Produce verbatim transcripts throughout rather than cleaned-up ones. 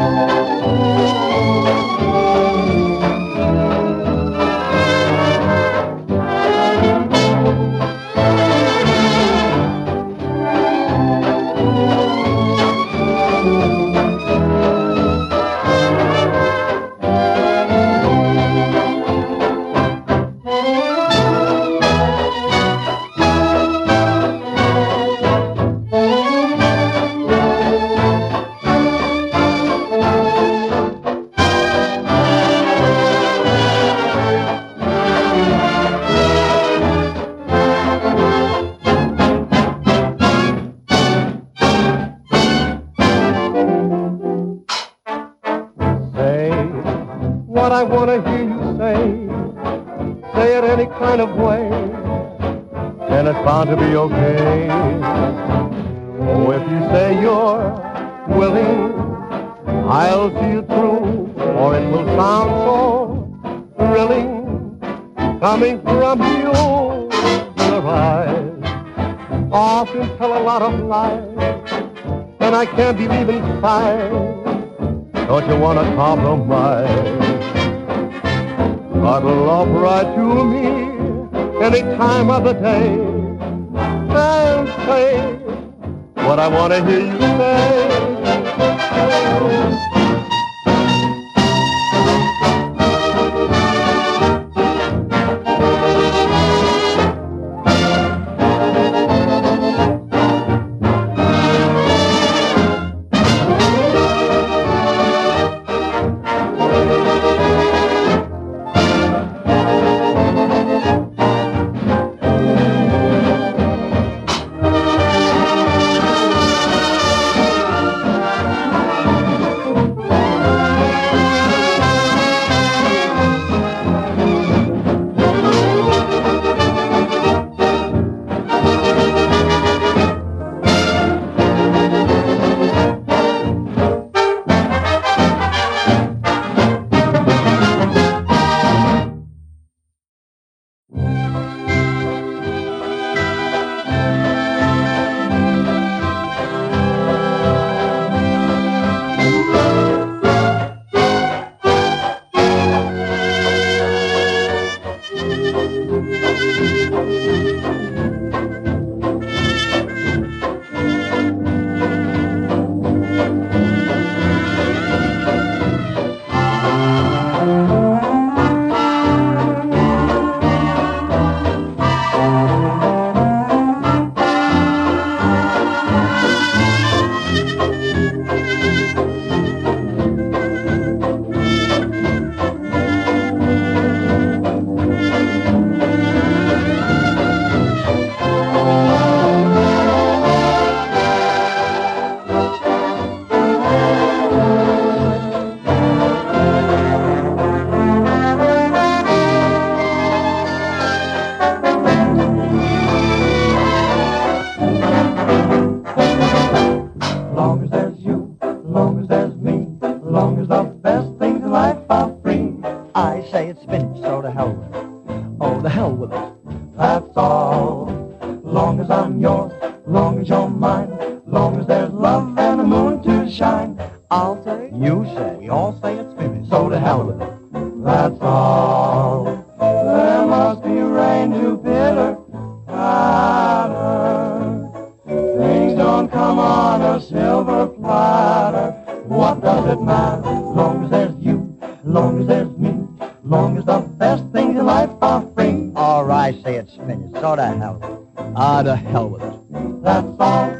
What I want to hear you say, say it any kind of way, and it's bound to be okay. Oh, if you say you're willing, I'll see you through, or it will sound so thrilling, coming from you. Your eyes often tell a lot of lies, and I can't believe inside. Don't you want to compromise? Cuddle up right to me any time of the day and say what I want to hear you say. Ah, to hell with it. That's all.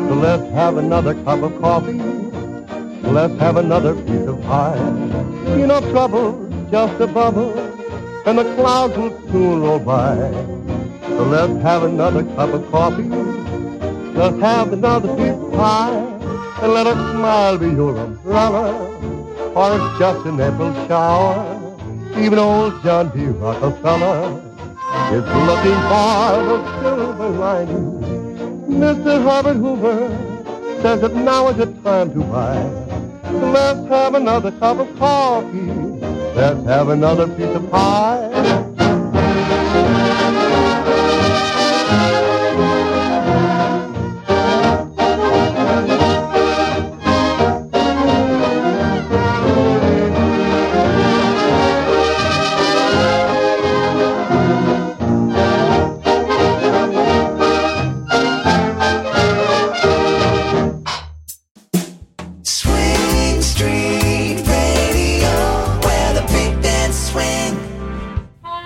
So let's have another cup of coffee. Let's have another piece of pie. You know trouble, just a bubble, and the clouds will soon roll by. So let's have another cup of coffee. Let's have another piece of pie. And let a smile be your umbrella, or it's just an April shower. Even old John D. Rockefeller is looking for the silver lining. Mister Herbert Hoover says that now is the time to buy. So let's have another cup of coffee. Let's have another piece of pie.